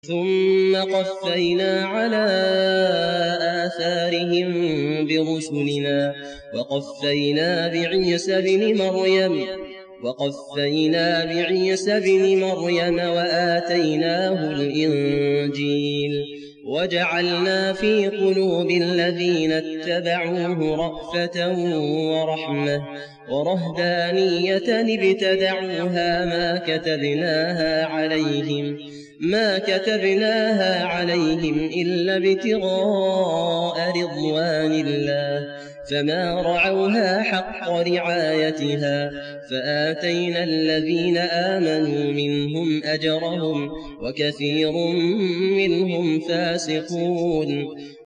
ثم قفينا على آثارهم برسلنا وقفينا بعيسى ابن مريم وآتيناه الإنجيل وجعلنا في قلوب الذين اتبعوه رأفة ورحمة ورهبانية ابتدعوها ما كتبناها عليهم إلا ابتغاء رضوان الله فما رعوها حق رعايتها فآتينا الذين آمنوا منهم أجرهم وكثير منهم فاسقون.